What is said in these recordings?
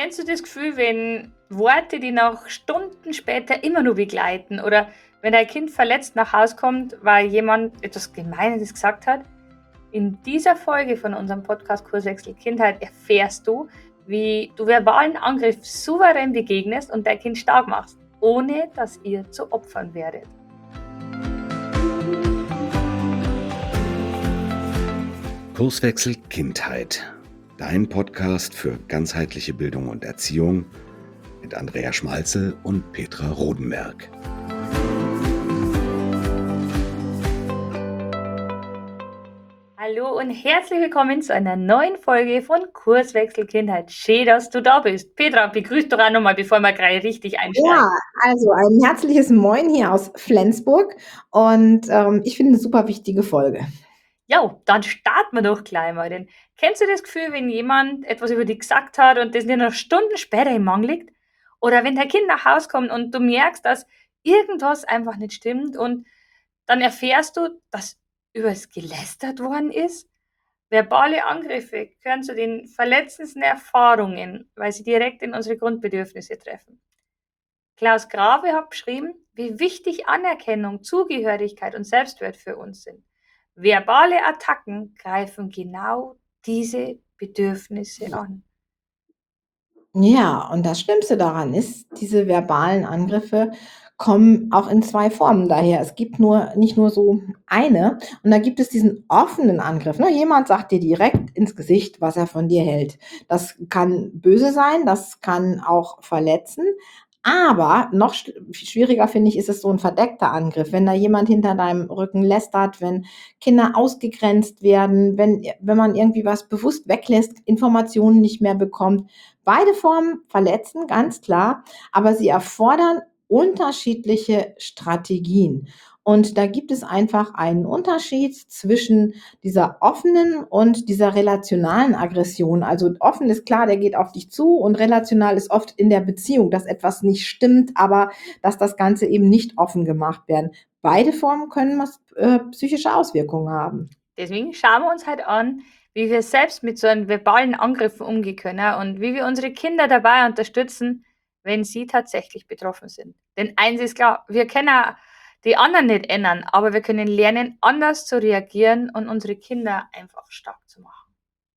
Kennst du das Gefühl, wenn Worte, die nach Stunden später immer nur begleiten oder wenn dein Kind verletzt nach Hause kommt, weil jemand etwas Gemeines gesagt hat? In dieser Folge von unserem Podcast Kurswechsel Kindheit erfährst du, wie du verbalen Angriff souverän begegnest und dein Kind stark machst, ohne dass ihr zu Opfern werdet. Kurswechsel Kindheit, dein Podcast für ganzheitliche Bildung und Erziehung mit Andrea Schmalzel und Petra Rodenberg. Hallo und herzlich willkommen zu einer neuen Folge von Kurswechsel Kindheit. Schön, dass du da bist. Petra, begrüß doch auch nochmal, bevor wir gleich richtig einsteigen. Ja, also ein herzliches Moin hier aus Flensburg und ich finde eine super wichtige Folge. Ja, dann starten wir doch gleich mal. Denn kennst du das Gefühl, wenn jemand etwas über dich gesagt hat und das dir noch Stunden später im Magen liegt? Oder wenn dein Kind nach Hause kommt und du merkst, dass irgendwas einfach nicht stimmt und dann erfährst du, dass über es gelästert worden ist? Verbale Angriffe gehören zu den verletzendsten Erfahrungen, weil sie direkt in unsere Grundbedürfnisse treffen. Klaus Grave hat beschrieben, wie wichtig Anerkennung, Zugehörigkeit und Selbstwert für uns sind. Verbale Attacken greifen genau diese Bedürfnisse an. Ja, und das Schlimmste daran ist, diese verbalen Angriffe kommen auch in zwei Formen daher. Es gibt nicht nur so eine. Und da gibt es diesen offenen Angriff. Ne? Jemand sagt dir direkt ins Gesicht, was er von dir hält. Das kann böse sein, das kann auch verletzen. Aber noch schwieriger, finde ich, ist es so ein verdeckter Angriff. Wenn da jemand hinter deinem Rücken lästert, wenn Kinder ausgegrenzt werden, wenn man irgendwie was bewusst weglässt, Informationen nicht mehr bekommt. Beide Formen verletzen, ganz klar, aber sie erfordern unterschiedliche Strategien. Und da gibt es einfach einen Unterschied zwischen dieser offenen und dieser relationalen Aggression. Also offen ist klar, der geht auf dich zu, und relational ist oft in der Beziehung, dass etwas nicht stimmt, aber dass das Ganze eben nicht offen gemacht werden. Beide Formen können psychische Auswirkungen haben. Deswegen schauen wir uns halt an, wie wir selbst mit so einem verbalen Angriffen umgehen können und wie wir unsere Kinder dabei unterstützen, wenn sie tatsächlich betroffen sind. Denn eins ist klar, wir können die anderen nicht ändern, aber wir können lernen, anders zu reagieren und unsere Kinder einfach stark zu machen.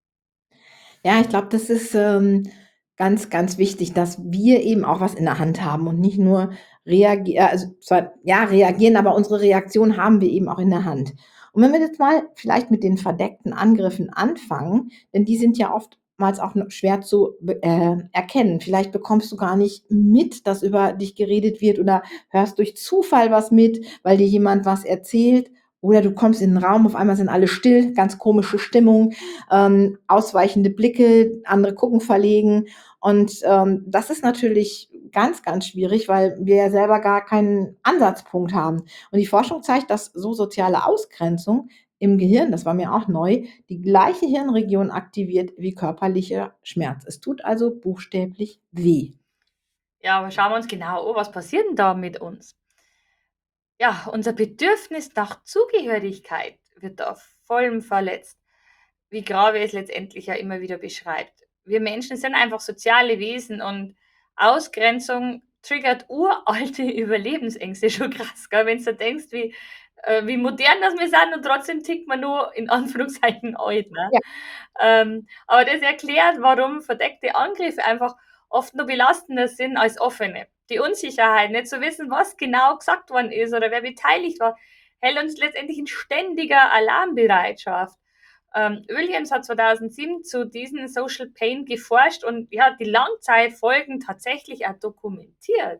Ja, ich glaube, das ist ganz, ganz wichtig, dass wir eben auch was in der Hand haben und nicht nur reagieren, also zwar ja reagieren, aber unsere Reaktion haben wir eben auch in der Hand. Und wenn wir jetzt mal vielleicht mit den verdeckten Angriffen anfangen, denn die sind ja oftmals auch noch schwer zu erkennen. Vielleicht bekommst du gar nicht mit, dass über dich geredet wird, oder hörst durch Zufall was mit, weil dir jemand was erzählt. Oder du kommst in den Raum, auf einmal sind alle still, ganz komische Stimmung, ausweichende Blicke, andere gucken verlegen. Und das ist natürlich ganz, ganz schwierig, weil wir ja selber gar keinen Ansatzpunkt haben. Und die Forschung zeigt, dass so soziale Ausgrenzung im Gehirn, das war mir auch neu, die gleiche Hirnregion aktiviert wie körperlicher Schmerz. Es tut also buchstäblich weh. Ja, aber schauen wir uns genau an, was passiert denn da mit uns? Ja, unser Bedürfnis nach Zugehörigkeit wird da vollem verletzt, wie Grave es letztendlich ja immer wieder beschreibt. Wir Menschen sind einfach soziale Wesen und Ausgrenzung triggert uralte Überlebensängste. Schon krass, gell? Wenn du denkst, wie modern das wir sind und trotzdem tickt man nur in Anführungszeichen alt. Ne? Ja. Aber das erklärt, warum verdeckte Angriffe einfach oft nur belastender sind als offene. Die Unsicherheit, nicht zu wissen, was genau gesagt worden ist oder wer beteiligt war, hält uns letztendlich in ständiger Alarmbereitschaft. Williams hat 2007 zu diesem Social Pain geforscht und ja, die Langzeitfolgen tatsächlich auch dokumentiert.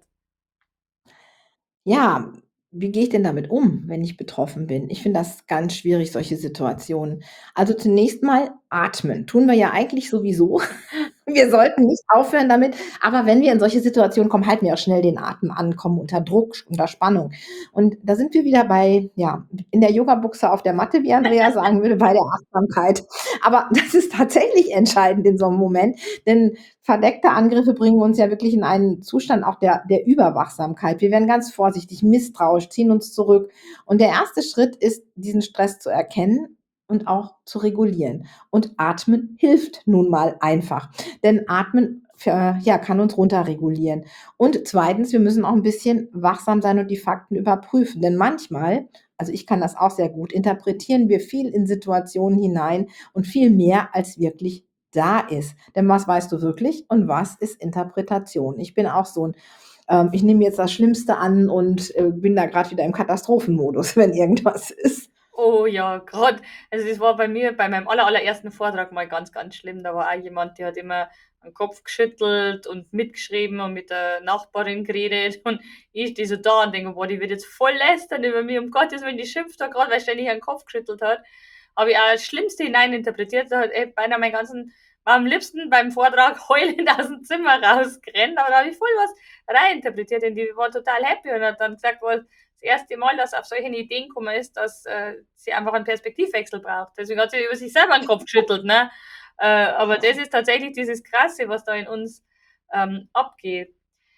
Ja, wie gehe ich denn damit um, wenn ich betroffen bin? Ich finde das ganz schwierig, solche Situationen. Also zunächst mal atmen. Tun wir ja eigentlich sowieso. Wir sollten nicht aufhören damit. Aber wenn wir in solche Situationen kommen, halten wir auch schnell den Atem an, kommen unter Druck, unter Spannung. Und da sind wir wieder ja, in der Yogabuchse auf der Matte, wie Andrea sagen würde, bei der Achtsamkeit. Aber das ist tatsächlich entscheidend in so einem Moment, denn verdeckte Angriffe bringen uns ja wirklich in einen Zustand auch der Überwachsamkeit. Wir werden ganz vorsichtig, misstrauisch, ziehen uns zurück. Und der erste Schritt ist, diesen Stress zu erkennen und auch zu regulieren. Und Atmen hilft nun mal einfach. Denn Atmen ja, kann uns runterregulieren. Und zweitens, wir müssen auch ein bisschen wachsam sein und die Fakten überprüfen. Denn manchmal, also ich kann das auch sehr gut, interpretieren wir viel in Situationen hinein und viel mehr, als wirklich da ist. Denn was weißt du wirklich und was ist Interpretation? Ich bin auch so ein, ich nehme jetzt das Schlimmste an und bin da gerade wieder im Katastrophenmodus, wenn irgendwas ist. Oh ja, gerade, also das war bei mir bei meinem allerersten Vortrag mal ganz, ganz schlimm. Da war auch jemand, der hat immer den Kopf geschüttelt und mitgeschrieben und mit der Nachbarin geredet. Und ich stehe so da und denke, boah, die wird jetzt voll lästern über mich, um Gottes Willen, die schimpft da gerade, weil ständig den Kopf geschüttelt hat. Habe ich auch das Schlimmste hineininterpretiert. Da hat beinahe war am liebsten beim Vortrag heulend aus dem Zimmer rausgerannt, aber da habe ich voll was reininterpretiert und die war total happy und hat dann gesagt, boah, das erste Mal, dass auf solche Ideen gekommen ist, dass sie einfach einen Perspektivwechsel braucht. Deswegen hat sie über sich selber den Kopf geschüttelt. Ne? Aber das ist tatsächlich dieses Krasse, was da in uns abgeht.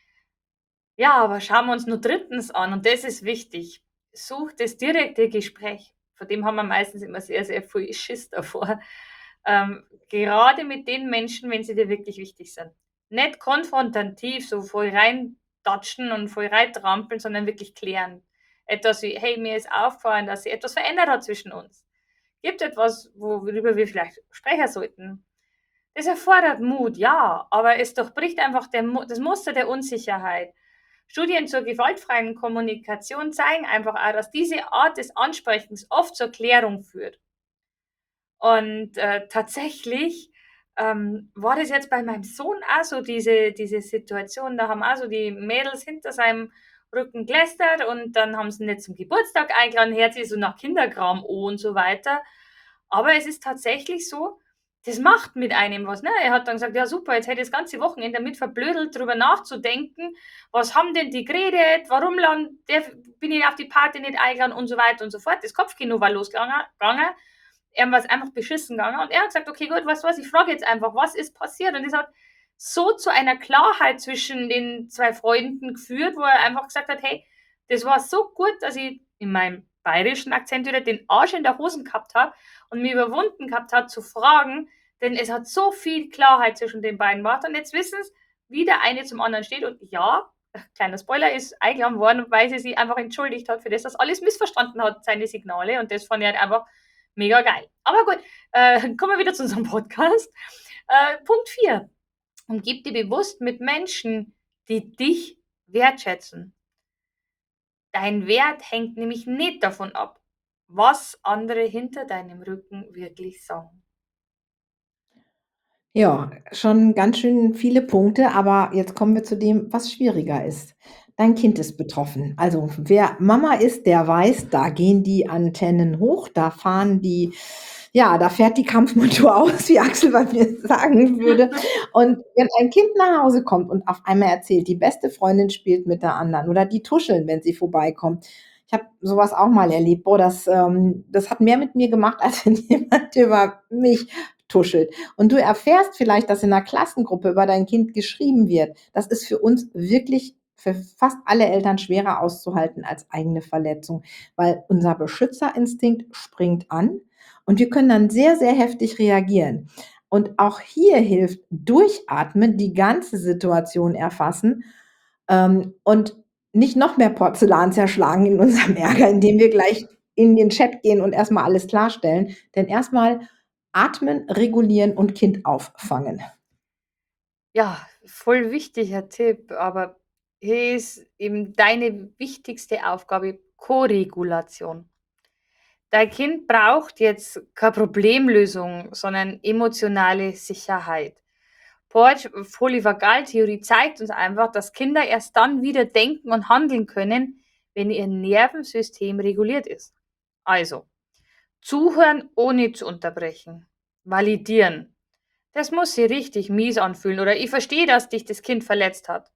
Ja, aber schauen wir uns nur drittens an, und das ist wichtig. Such das direkte Gespräch. Vor dem haben wir meistens immer sehr, sehr viel Schiss davor. Gerade mit den Menschen, wenn sie dir wirklich wichtig sind. Nicht konfrontativ, so voll reintatschen und voll reintrampeln, sondern wirklich klären. Etwas wie, hey, mir ist aufgefallen, dass sich etwas verändert hat zwischen uns. Gibt etwas, worüber wir vielleicht sprechen sollten? Das erfordert Mut, ja, aber es durchbricht einfach das Muster der Unsicherheit. Studien zur gewaltfreien Kommunikation zeigen einfach auch, dass diese Art des Ansprechens oft zur Klärung führt. Und tatsächlich war das jetzt bei meinem Sohn auch so, diese Situation. Da haben auch so die Mädels hinter seinem Rücken gelästert und dann haben sie ihn nicht zum Geburtstag eingeladen, hört sich so nach Kinderkram an und so weiter. Aber es ist tatsächlich so, das macht mit einem was. Ne? Er hat dann gesagt, ja super, jetzt hätte ich das ganze Wochenende damit verblödelt, darüber nachzudenken, was haben denn die geredet, warum bin ich auf die Party nicht eingeladen und so weiter und so fort. Das Kopfkino war losgegangen. Er war es einfach beschissen gegangen und er hat gesagt, okay, gut, weißt du was, ich frage jetzt einfach, was ist passiert? Und das hat so zu einer Klarheit zwischen den zwei Freunden geführt, wo er einfach gesagt hat, hey, das war so gut, dass ich in meinem bayerischen Akzent wieder den Arsch in der Hosen gehabt habe und mich überwunden gehabt habe zu fragen, denn es hat so viel Klarheit zwischen den beiden gemacht und jetzt wissen sie, wie der eine zum anderen steht und ja, kleiner Spoiler, ist eingeladen worden, weil sie sich einfach entschuldigt hat für das, dass alles missverstanden hat, seine Signale und das fand ich halt einfach mega geil. Aber gut, kommen wir wieder zu unserem Podcast. Punkt 4. Umgib dich bewusst mit Menschen, die dich wertschätzen. Dein Wert hängt nämlich nicht davon ab, was andere hinter deinem Rücken wirklich sagen. Ja, schon ganz schön viele Punkte, aber jetzt kommen wir zu dem, was schwieriger ist. Dein Kind ist betroffen. Also wer Mama ist, der weiß, da gehen die Antennen hoch, da fahren die, ja, da fährt die Kampfmontur aus, wie Axel bei mir sagen würde. Und wenn ein Kind nach Hause kommt und auf einmal erzählt, die beste Freundin spielt mit der anderen oder die tuscheln, wenn sie vorbeikommen. Ich habe sowas auch mal erlebt. Boah, das hat mehr mit mir gemacht, als wenn jemand über mich tuschelt. Und du erfährst vielleicht, dass in einer Klassengruppe über dein Kind geschrieben wird. Das ist für uns wirklich für fast alle Eltern schwerer auszuhalten als eigene Verletzung, weil unser Beschützerinstinkt springt an und wir können dann sehr, sehr heftig reagieren. Und auch hier hilft Durchatmen, die ganze Situation erfassen und nicht noch mehr Porzellan zerschlagen in unserem Ärger, indem wir gleich in den Chat gehen und erstmal alles klarstellen. Denn erstmal atmen, regulieren und Kind auffangen. Ja, voll wichtiger Tipp, aber hier ist eben deine wichtigste Aufgabe Koregulation. Dein Kind braucht jetzt keine Problemlösung, sondern emotionale Sicherheit. Polyvagaltheorie zeigt uns einfach, dass Kinder erst dann wieder denken und handeln können, wenn ihr Nervensystem reguliert ist. Also, zuhören ohne zu unterbrechen. Validieren. Das muss sich richtig mies anfühlen oder ich verstehe, dass dich das Kind verletzt hat.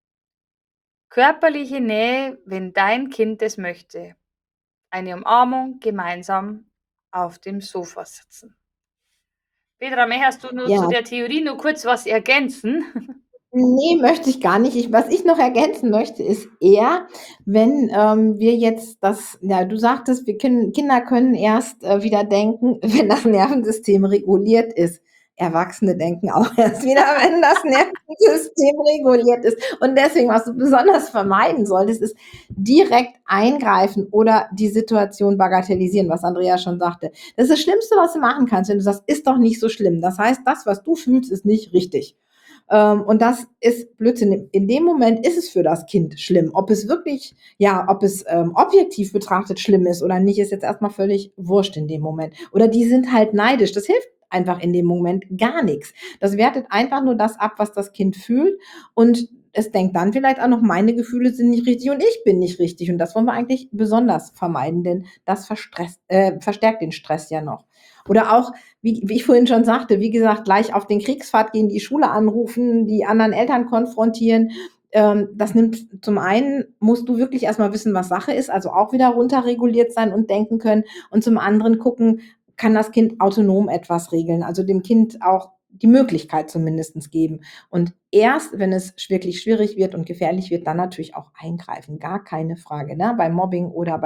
Körperliche Nähe, wenn dein Kind es möchte. Eine Umarmung, gemeinsam auf dem Sofa sitzen. Petra, möchtest du nur Ja, zu der Theorie nur kurz was ergänzen? nee, möchte ich gar nicht. Was ich noch ergänzen möchte, ist eher, wenn wir jetzt ja, du sagtest, Kinder können erst wieder denken, wenn das Nervensystem reguliert ist. Erwachsene denken auch erst wieder, wenn das Nervensystem reguliert ist. Und deswegen, was du besonders vermeiden solltest, ist direkt eingreifen oder die Situation bagatellisieren, was Andrea schon sagte. Das ist das Schlimmste, was du machen kannst, wenn du sagst, ist doch nicht so schlimm. Das heißt, das, was du fühlst, ist nicht richtig. Und das ist Blödsinn. In dem Moment ist es für das Kind schlimm. Ob es wirklich, ja, ob es objektiv betrachtet schlimm ist oder nicht, ist jetzt erstmal völlig wurscht in dem Moment. Oder die sind halt neidisch. Das hilft einfach in dem Moment gar nichts. Das wertet einfach nur das ab, was das Kind fühlt, und es denkt dann vielleicht auch noch, meine Gefühle sind nicht richtig und ich bin nicht richtig. Und das wollen wir eigentlich besonders vermeiden, denn das verstärkt den Stress ja noch. Oder auch, wie ich vorhin schon sagte, wie gesagt, gleich auf den Kriegsfahrt gehen, die Schule anrufen, die anderen Eltern konfrontieren. Das nimmt, zum einen musst du wirklich erstmal wissen, was Sache ist, also auch wieder runterreguliert sein und denken können. Und zum anderen gucken, kann das Kind autonom etwas regeln, also dem Kind auch die Möglichkeit zumindest geben. Und erst, wenn es wirklich schwierig wird und gefährlich wird, dann natürlich auch eingreifen, gar keine Frage, ne? Bei Mobbing oder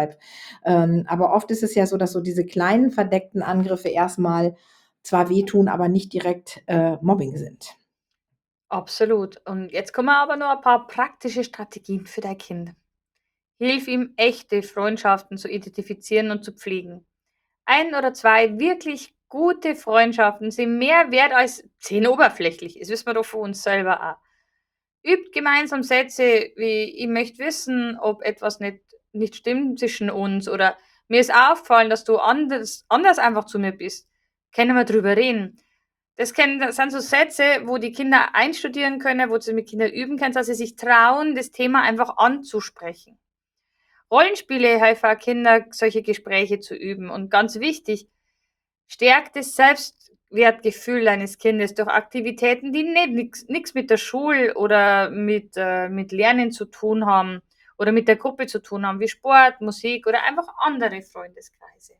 aber oft ist es ja so, dass so diese kleinen verdeckten Angriffe erstmal zwar wehtun, aber nicht direkt Mobbing sind. Absolut. Und jetzt kommen aber noch ein paar praktische Strategien für dein Kind. Hilf ihm, echte Freundschaften zu identifizieren und zu pflegen. Ein oder zwei wirklich gute Freundschaften sind mehr wert als 10 oberflächlich. Das wissen wir doch von uns selber auch. Übt gemeinsam Sätze wie: Ich möchte wissen, ob etwas nicht stimmt zwischen uns, oder mir ist aufgefallen, dass du anders einfach zu mir bist. Können wir drüber reden? Das sind so Sätze, wo die Kinder einstudieren können, wo sie mit Kindern üben können, dass sie sich trauen, das Thema einfach anzusprechen. Rollenspiele helfen auch Kinder, solche Gespräche zu üben. Und ganz wichtig, stärkt das Selbstwertgefühl deines Kindes durch Aktivitäten, die nichts mit der Schule oder mit Lernen zu tun haben oder mit der Gruppe zu tun haben, wie Sport, Musik oder einfach andere Freundeskreise.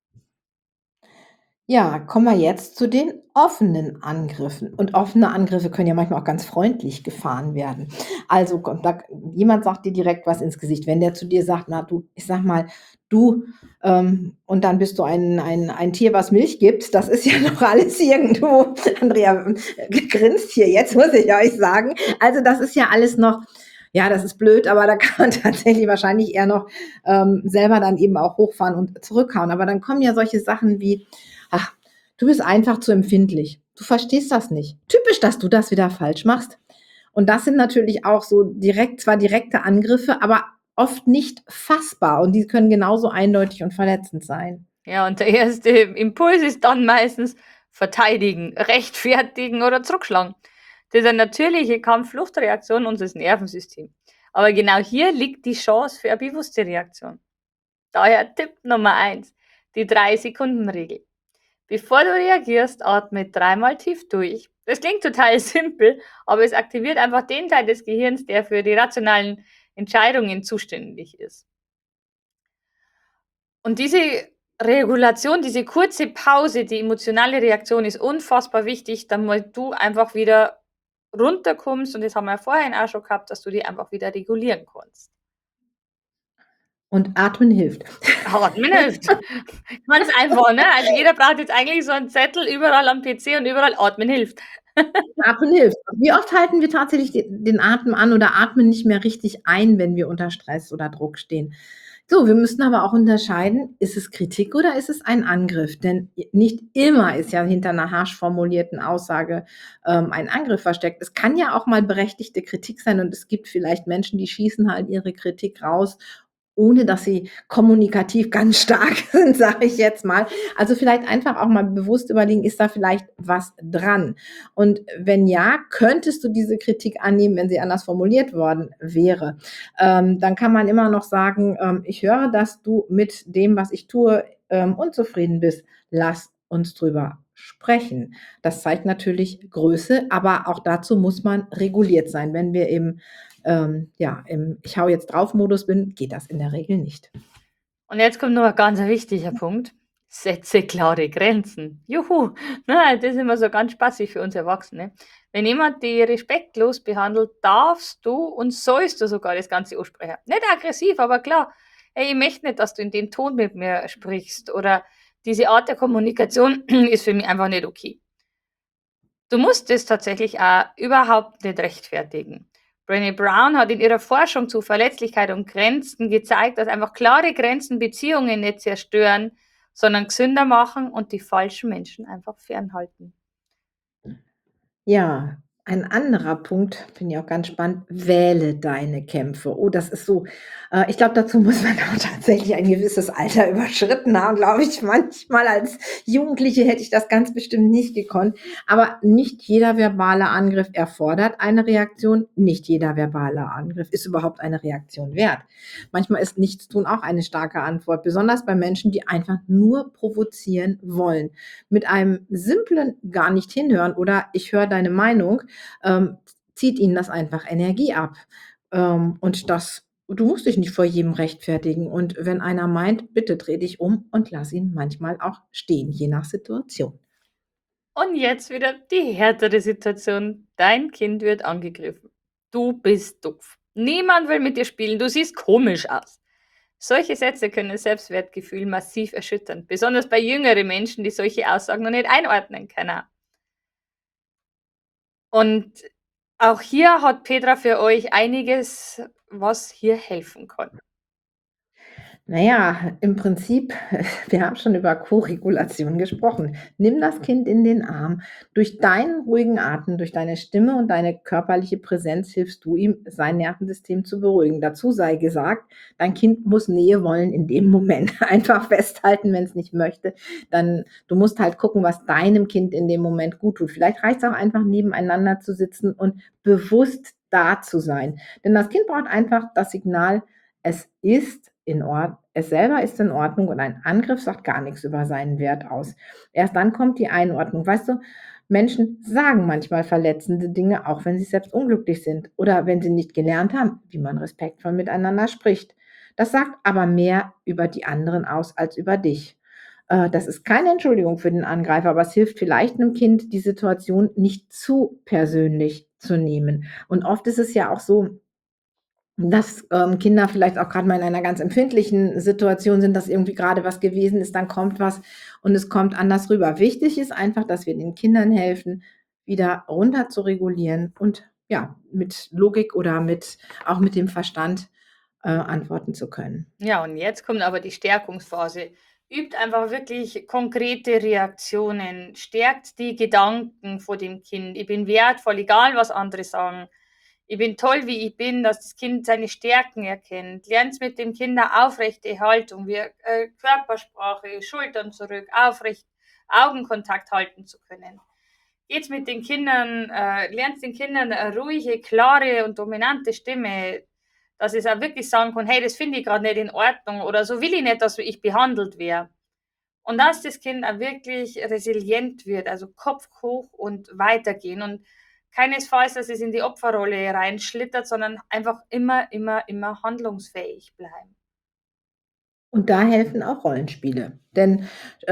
Ja, kommen wir jetzt zu den offenen Angriffen. Und offene Angriffe können ja manchmal auch ganz freundlich gefahren werden. Also jemand sagt dir direkt was ins Gesicht. Wenn der zu dir sagt, na du, ich sag mal, du, und dann bist du ein Tier, was Milch gibt, das ist ja noch alles irgendwo. Andrea grinst hier jetzt, muss ich euch sagen. Also das ist ja alles noch. Ja, das ist blöd, aber da kann man tatsächlich wahrscheinlich eher noch selber dann eben auch hochfahren und zurückhauen. Aber dann kommen ja solche Sachen wie, ach, du bist einfach zu empfindlich. Du verstehst das nicht. Typisch, dass du das wieder falsch machst. Und das sind natürlich auch so zwar direkte Angriffe, aber oft nicht fassbar. Und die können genauso eindeutig und verletzend sein. Ja, und der erste Impuls ist dann meistens verteidigen, rechtfertigen oder zurückschlagen. Das ist eine natürliche Kampf-Flucht-Reaktion unseres Nervensystems. Aber genau hier liegt die Chance für eine bewusste Reaktion. Daher Tipp Nummer 1, die 3-Sekunden-Regel. Bevor du reagierst, atme 3-mal tief durch. Das klingt total simpel, aber es aktiviert einfach den Teil des Gehirns, der für die rationalen Entscheidungen zuständig ist. Und diese Regulation, diese kurze Pause, die emotionale Reaktion ist unfassbar wichtig, damit du einfach wieder runterkommst, und das haben wir ja vorhin auch schon gehabt, dass du die einfach wieder regulieren kannst. Und atmen hilft. Atmen hilft. Ganz einfach, ne? Also jeder braucht jetzt eigentlich so einen Zettel überall am PC und überall atmen hilft. Atmen hilft. Wie oft halten wir tatsächlich den Atem an oder atmen nicht mehr richtig ein, wenn wir unter Stress oder Druck stehen? So, wir müssen aber auch unterscheiden, ist es Kritik oder ist es ein Angriff? Denn nicht immer ist ja hinter einer harsch formulierten Aussage ein Angriff versteckt. Es kann ja auch mal berechtigte Kritik sein, und es gibt vielleicht Menschen, die schießen halt ihre Kritik raus, ohne dass sie kommunikativ ganz stark sind, sage ich jetzt mal. Also vielleicht einfach auch mal bewusst überlegen, ist da vielleicht was dran? Und wenn ja, könntest du diese Kritik annehmen, wenn sie anders formuliert worden wäre? Dann kann man immer noch sagen, ich höre, dass du mit dem, was ich tue, unzufrieden bist. Lass uns drüber sprechen. Das zeigt natürlich Größe, aber auch dazu muss man reguliert sein. Wenn wir im Ich hau jetzt drauf Modus bin, geht das in der Regel nicht. Und jetzt kommt noch ein ganz wichtiger Punkt. Setze klare Grenzen. Juhu! Na, das ist immer so ganz spaßig für uns Erwachsene. Wenn jemand dich respektlos behandelt, darfst du und sollst du sogar das Ganze aussprechen. Nicht aggressiv, aber klar. Hey, ich möchte nicht, dass du in dem Ton mit mir sprichst, oder diese Art der Kommunikation ist für mich einfach nicht okay. Du musst es tatsächlich auch überhaupt nicht rechtfertigen. Brené Brown hat in ihrer Forschung zu Verletzlichkeit und Grenzen gezeigt, dass einfach klare Grenzen Beziehungen nicht zerstören, sondern gesünder machen und die falschen Menschen einfach fernhalten. Ja, ein anderer Punkt, finde ich auch ganz spannend, wähle deine Kämpfe. Oh, das ist so, ich glaube, dazu muss man auch tatsächlich ein gewisses Alter überschritten haben, glaube ich. Manchmal als Jugendliche hätte ich das ganz bestimmt nicht gekonnt. Aber nicht jeder verbale Angriff erfordert eine Reaktion. Nicht jeder verbale Angriff ist überhaupt eine Reaktion wert. Manchmal ist Nichtstun auch eine starke Antwort, besonders bei Menschen, die einfach nur provozieren wollen. Mit einem simplen gar nicht hinhören oder ich höre deine Meinung, ähm, zieht ihnen das einfach Energie ab. Und du musst dich nicht vor jedem rechtfertigen. Und wenn einer meint, bitte dreh dich um und lass ihn manchmal auch stehen, je nach Situation. Und jetzt wieder die härtere Situation. Dein Kind wird angegriffen. Du bist doof. Niemand will mit dir spielen. Du siehst komisch aus. Solche Sätze können das Selbstwertgefühl massiv erschüttern, besonders bei jüngeren Menschen, die solche Aussagen noch nicht einordnen können. Und auch hier hat Petra für euch einiges, was hier helfen kann. Naja, im Prinzip, wir haben schon über Koregulation gesprochen. Nimm das Kind in den Arm. Durch deinen ruhigen Atem, durch deine Stimme und deine körperliche Präsenz hilfst du ihm, sein Nervensystem zu beruhigen. Dazu sei gesagt, dein Kind muss Nähe wollen in dem Moment. Einfach festhalten, wenn es nicht möchte. Dann, du musst halt gucken, was deinem Kind in dem Moment gut tut. Vielleicht reicht es auch einfach nebeneinander zu sitzen und bewusst da zu sein. Denn das Kind braucht einfach das Signal, es ist in Ordnung, es selber ist in Ordnung und ein Angriff sagt gar nichts über seinen Wert aus. Erst dann kommt die Einordnung. Weißt du, Menschen sagen manchmal verletzende Dinge, auch wenn sie selbst unglücklich sind oder wenn sie nicht gelernt haben, wie man respektvoll miteinander spricht. Das sagt aber mehr über die anderen aus als über dich. Das ist keine Entschuldigung für den Angreifer, aber es hilft vielleicht einem Kind, die Situation nicht zu persönlich zu nehmen. Und oft ist es ja auch so, dass, Kinder vielleicht auch gerade mal in einer ganz empfindlichen Situation sind, dass irgendwie gerade was gewesen ist, dann kommt was und es kommt anders rüber. Wichtig ist einfach, dass wir den Kindern helfen, wieder runter zu regulieren und ja, mit Logik oder auch mit dem Verstand, antworten zu können. Ja, und jetzt kommt aber die Stärkungsphase. Übt einfach wirklich konkrete Reaktionen, stärkt die Gedanken vor dem Kind. Ich bin wertvoll, egal was andere sagen. Ich bin toll, wie ich bin, dass das Kind seine Stärken erkennt. Lernt mit dem Kind eine aufrechte Haltung, wie Körpersprache, Schultern zurück, aufrecht, Augenkontakt halten zu können. Geht's mit den Kindern, lernt den Kindern eine ruhige, klare und dominante Stimme, dass ich auch wirklich sagen kann, hey, das finde ich gerade nicht in Ordnung oder so will ich nicht, dass ich behandelt werde. Und dass das Kind auch wirklich resilient wird, also Kopf hoch und weitergehen und keinesfalls, dass es in die Opferrolle reinschlittert, sondern einfach immer handlungsfähig bleiben. Und da helfen auch Rollenspiele. Denn,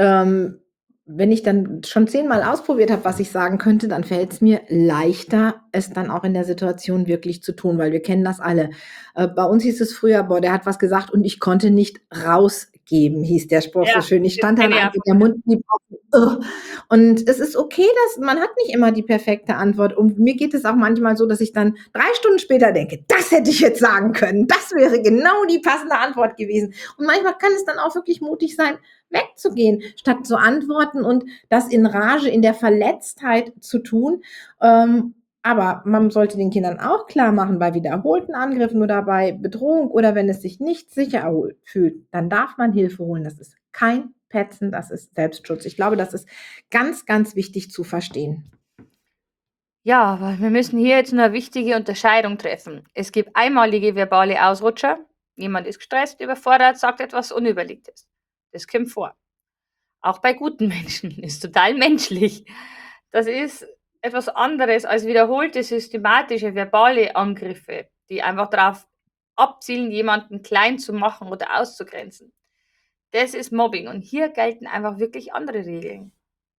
wenn ich dann schon 10-mal ausprobiert habe, was ich sagen könnte, dann fällt es mir leichter, es dann auch in der Situation wirklich zu tun, weil wir kennen das alle. Bei uns hieß es früher: „Boah, der hat was gesagt und ich konnte nicht rausgeben“, hieß der Spruch so Ja, schön. Ich das stand dann kenne ich auch einfach, von der mir. Mund blieb offen. Und es ist okay, dass man hat nicht immer die perfekte Antwort. Und mir geht es auch manchmal so, dass ich dann 3 Stunden später denke: „Das hätte ich jetzt sagen können. Das wäre genau die passende Antwort gewesen.“ Und manchmal kann es dann auch wirklich mutig sein, wegzugehen, statt zu antworten und das in Rage, in der Verletztheit zu tun. Aber man sollte den Kindern auch klar machen, bei wiederholten Angriffen oder bei Bedrohung oder wenn es sich nicht sicher fühlt, dann darf man Hilfe holen. Das ist kein Petzen, das ist Selbstschutz. Ich glaube, das ist ganz, ganz wichtig zu verstehen. Ja, aber wir müssen hier jetzt nur eine wichtige Unterscheidung treffen. Es gibt einmalige verbale Ausrutscher. Jemand ist gestresst, überfordert, sagt etwas Unüberlegtes. Das kommt vor. Auch bei guten Menschen, ist total menschlich. Das ist etwas anderes als wiederholte systematische verbale Angriffe, die einfach darauf abzielen, jemanden klein zu machen oder auszugrenzen. Das ist Mobbing und hier gelten einfach wirklich andere Regeln.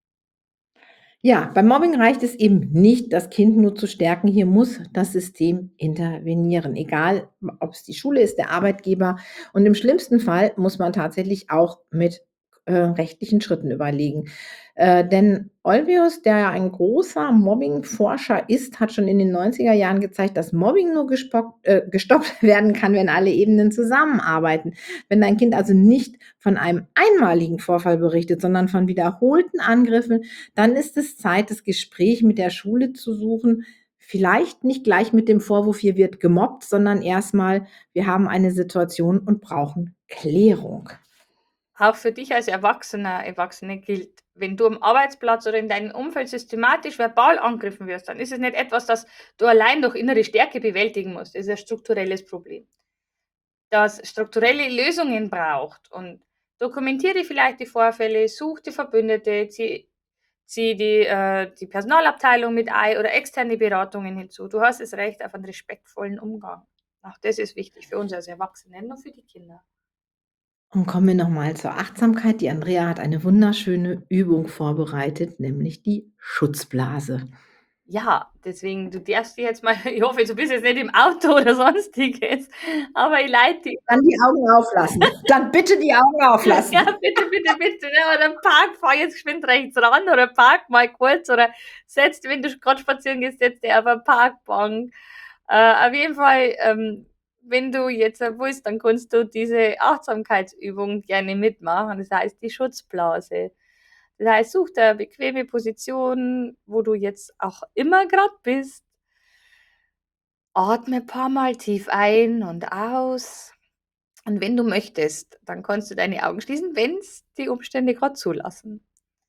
Ja, beim Mobbing reicht es eben nicht, das Kind nur zu stärken. Hier muss das System intervenieren, egal ob es die Schule ist, der Arbeitgeber. Und im schlimmsten Fall muss man tatsächlich auch mit rechtlichen Schritten überlegen. Denn Olbius, der ja ein großer Mobbing-Forscher ist, hat schon in den 90er Jahren gezeigt, dass Mobbing nur gestoppt werden kann, wenn alle Ebenen zusammenarbeiten. Wenn dein Kind also nicht von einem einmaligen Vorfall berichtet, sondern von wiederholten Angriffen, dann ist es Zeit, das Gespräch mit der Schule zu suchen. Vielleicht nicht gleich mit dem Vorwurf, hier wird gemobbt, sondern erstmal, wir haben eine Situation und brauchen Klärung. Auch für dich als Erwachsene gilt, wenn du am Arbeitsplatz oder in deinem Umfeld systematisch verbal angegriffen wirst, dann ist es nicht etwas, das du allein durch innere Stärke bewältigen musst. Es ist ein strukturelles Problem, das strukturelle Lösungen braucht. Und dokumentiere vielleicht die Vorfälle, such die Verbündete, zieh die Personalabteilung mit ein oder externe Beratungen hinzu. Du hast das Recht auf einen respektvollen Umgang. Auch das ist wichtig für uns als Erwachsene, nicht nur für die Kinder. Und kommen wir nochmal zur Achtsamkeit. Die Andrea hat eine wunderschöne Übung vorbereitet, nämlich die Schutzblase. Ja, deswegen, du darfst dir jetzt mal, ich hoffe, du bist jetzt nicht im Auto oder sonstiges, aber ich leite dich. Dann die Augen auflassen. Dann bitte die Augen auflassen. Ja, bitte, bitte, bitte. Ne? Oder park, fahr jetzt geschwind rechts ran oder park mal kurz oder setz, wenn du gerade spazieren gehst, setz dich auf eine Parkbank. Auf jeden Fall, wenn du jetzt willst, dann kannst du diese Achtsamkeitsübung gerne mitmachen. Das heißt die Schutzblase. Das heißt, such dir eine bequeme Position, wo du jetzt auch immer gerade bist. Atme ein paar Mal tief ein und aus. Und wenn du möchtest, dann kannst du deine Augen schließen, wenn es die Umstände gerade zulassen.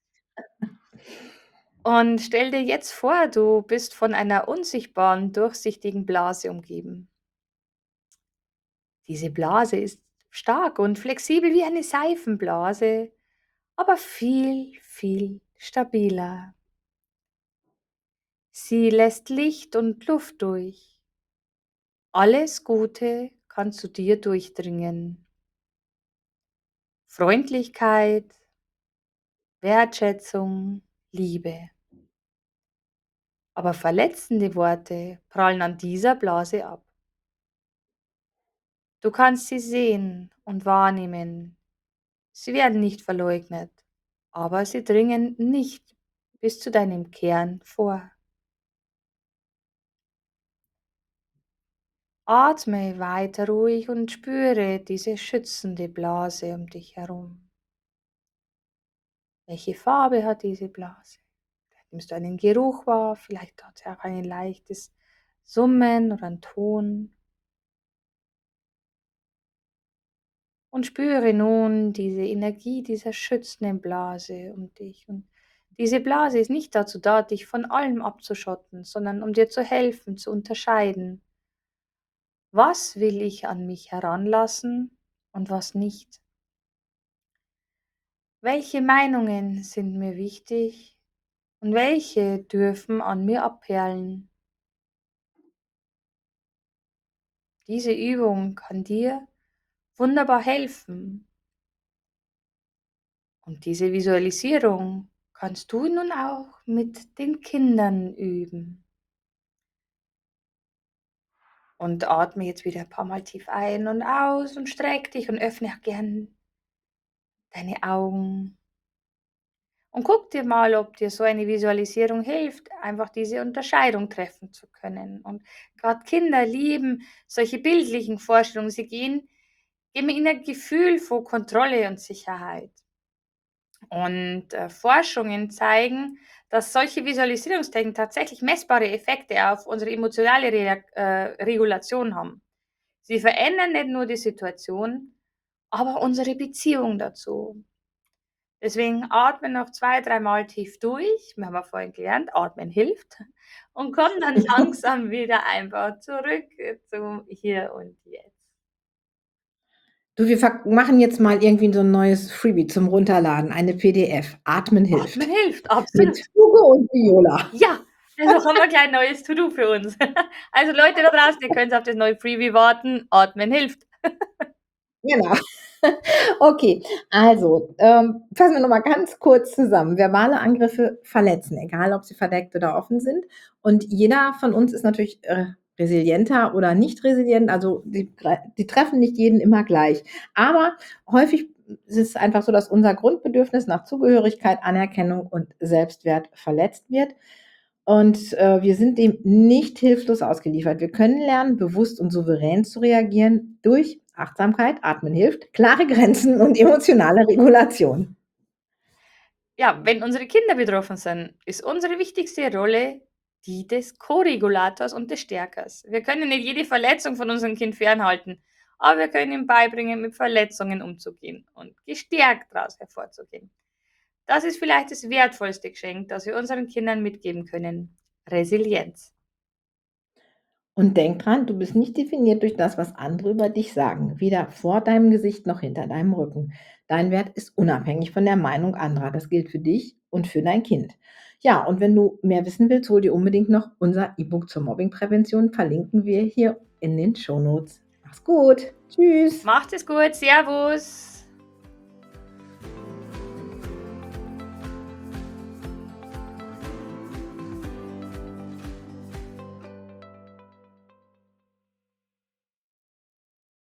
Und stell dir jetzt vor, du bist von einer unsichtbaren, durchsichtigen Blase umgeben. Diese Blase ist stark und flexibel wie eine Seifenblase, aber viel, viel stabiler. Sie lässt Licht und Luft durch. Alles Gute kann zu dir durchdringen. Freundlichkeit, Wertschätzung, Liebe. Aber verletzende Worte prallen an dieser Blase ab. Du kannst sie sehen und wahrnehmen. Sie werden nicht verleugnet, aber sie dringen nicht bis zu deinem Kern vor. Atme weiter ruhig und spüre diese schützende Blase um dich herum. Welche Farbe hat diese Blase? Vielleicht nimmst du einen Geruch wahr, vielleicht hat sie auch ein leichtes Summen oder einen Ton. Und spüre nun diese Energie dieser schützenden Blase um dich. Und diese Blase ist nicht dazu da, dich von allem abzuschotten, sondern um dir zu helfen, zu unterscheiden. Was will ich an mich heranlassen und was nicht? Welche Meinungen sind mir wichtig und welche dürfen an mir abperlen? Diese Übung kann dir wunderbar helfen. Und diese Visualisierung kannst du nun auch mit den Kindern üben. Und atme jetzt wieder ein paar Mal tief ein und aus und streck dich und öffne auch gern deine Augen. Und guck dir mal, ob dir so eine Visualisierung hilft, einfach diese Unterscheidung treffen zu können. Und gerade Kinder lieben solche bildlichen Vorstellungen. Sie geben ihnen ein Gefühl von Kontrolle und Sicherheit. Und Forschungen zeigen, dass solche Visualisierungstechniken tatsächlich messbare Effekte auf unsere emotionale Regulation haben. Sie verändern nicht nur die Situation, aber unsere Beziehung dazu. Deswegen atme noch 2, 3 Mal tief durch. Wir haben ja vorhin gelernt, atmen hilft. Und komm dann langsam wieder einfach zurück zum Hier und Jetzt. Du, wir machen jetzt mal irgendwie so ein neues Freebie zum Runterladen, eine PDF. Atmen hilft. Atmen hilft, absolut. Mit Hugo und Viola. Ja, also haben wir gleich ein neues To-Do für uns. Also Leute da draußen, ihr könnt auf das neue Freebie warten. Atmen hilft. Genau. Okay, also fassen wir nochmal ganz kurz zusammen. Verbale Angriffe verletzen, egal ob sie verdeckt oder offen sind. Und jeder von uns ist natürlich resilienter oder nicht resilient. Also die treffen nicht jeden immer gleich. Aber häufig es ist einfach so, dass unser Grundbedürfnis nach Zugehörigkeit, Anerkennung und Selbstwert verletzt wird. Und wir sind dem nicht hilflos ausgeliefert. Wir können lernen, bewusst und souverän zu reagieren durch Achtsamkeit, Atmen hilft, klare Grenzen und emotionale Regulation. Ja, wenn unsere Kinder betroffen sind, ist unsere wichtigste Rolle die des Co-Regulators und des Stärkers. Wir können nicht jede Verletzung von unserem Kind fernhalten, aber wir können ihm beibringen, mit Verletzungen umzugehen und gestärkt daraus hervorzugehen. Das ist vielleicht das wertvollste Geschenk, das wir unseren Kindern mitgeben können. Resilienz. Und denk dran, du bist nicht definiert durch das, was andere über dich sagen, weder vor deinem Gesicht noch hinter deinem Rücken. Dein Wert ist unabhängig von der Meinung anderer. Das gilt für dich und für dein Kind. Ja, und wenn du mehr wissen willst, hol dir unbedingt noch unser E-Book zur Mobbingprävention. Verlinken wir hier in den Shownotes. Mach's gut. Tschüss. Macht es gut. Servus.